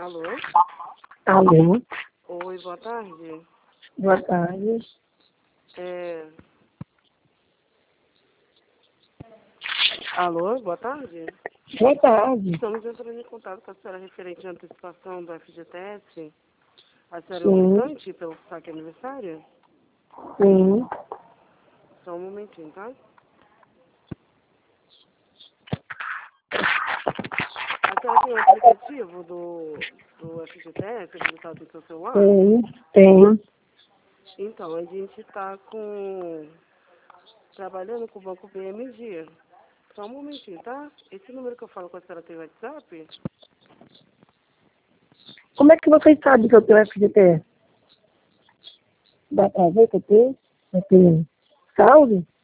Alô? Alô? Oi, boa tarde. Boa tarde. Alô, boa tarde. Boa tarde. Estamos entrando em contato com a senhora referente à antecipação do FGTS. A senhora é Sim. optante pelo saque aniversário? Sim. Só um momentinho, tá? A senhora tem o aplicativo do FGTS habilitado no seu celular? Tem. Então, a gente está trabalhando com o Banco BMG. Só um momentinho, tá? Esse número que eu falo com a senhora tem WhatsApp? Como é que vocês sabem que eu tenho FGTS? Dá pra ver que eu tenho? Eu tenho salve?